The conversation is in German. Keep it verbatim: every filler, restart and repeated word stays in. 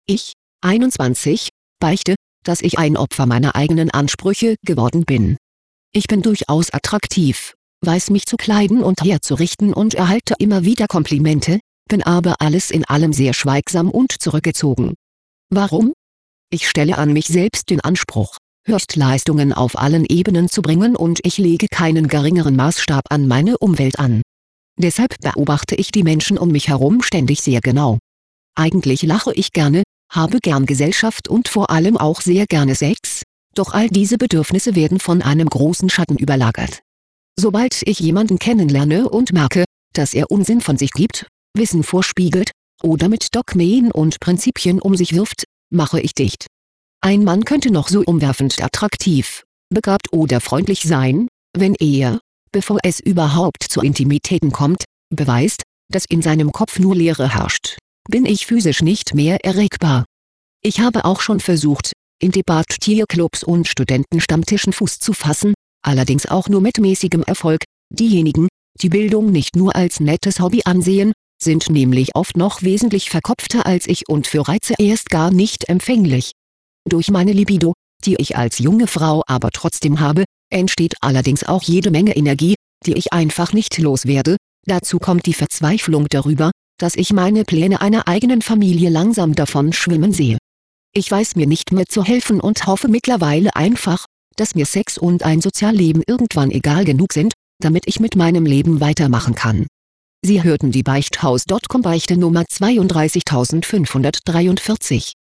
Ich, einundzwanzig, beichte, dass ich ein Opfer meiner eigenen Ansprüche geworden bin. Ich bin durchaus attraktiv, weiß mich zu kleiden und herzurichten und erhalte immer wieder Komplimente, bin aber alles in allem sehr schweigsam und zurückgezogen. Warum? Ich stelle an mich selbst den Anspruch, Höchstleistungen auf allen Ebenen zu bringen und ich lege keinen geringeren Maßstab an meine Umwelt an. Deshalb beobachte ich die Menschen um mich herum ständig sehr genau. Eigentlich lache ich gerne, habe gern Gesellschaft und vor allem auch sehr gerne Sex, doch all diese Bedürfnisse werden von einem großen Schatten überlagert. Sobald ich jemanden kennenlerne und merke, dass er Unsinn von sich gibt, Wissen vorspiegelt oder mit Dogmen und Prinzipien um sich wirft, mache ich dicht. Ein Mann könnte noch so umwerfend attraktiv, begabt oder freundlich sein, wenn er, bevor es überhaupt zu Intimitäten kommt, beweist, dass in seinem Kopf nur Leere herrscht, bin ich physisch nicht mehr erregbar. Ich habe auch schon versucht, in Debattierclubs und Studentenstammtischen Fuß zu fassen, allerdings auch nur mit mäßigem Erfolg. Diejenigen, die Bildung nicht nur als nettes Hobby ansehen, sind nämlich oft noch wesentlich verkopfter als ich und für Reize erst gar nicht empfänglich. Durch meine Libido, die ich als junge Frau aber trotzdem habe, entsteht allerdings auch jede Menge Energie, die ich einfach nicht loswerde. Dazu kommt die Verzweiflung darüber, dass ich meine Pläne einer eigenen Familie langsam davon schwimmen sehe. Ich weiß mir nicht mehr zu helfen und hoffe mittlerweile einfach, dass mir Sex und ein Sozialleben irgendwann egal genug sind, damit ich mit meinem Leben weitermachen kann. Sie hörten die Beichthaus Punkt com Beichte Nummer zweiunddreißigtausendfünfhundertdreiundvierzig.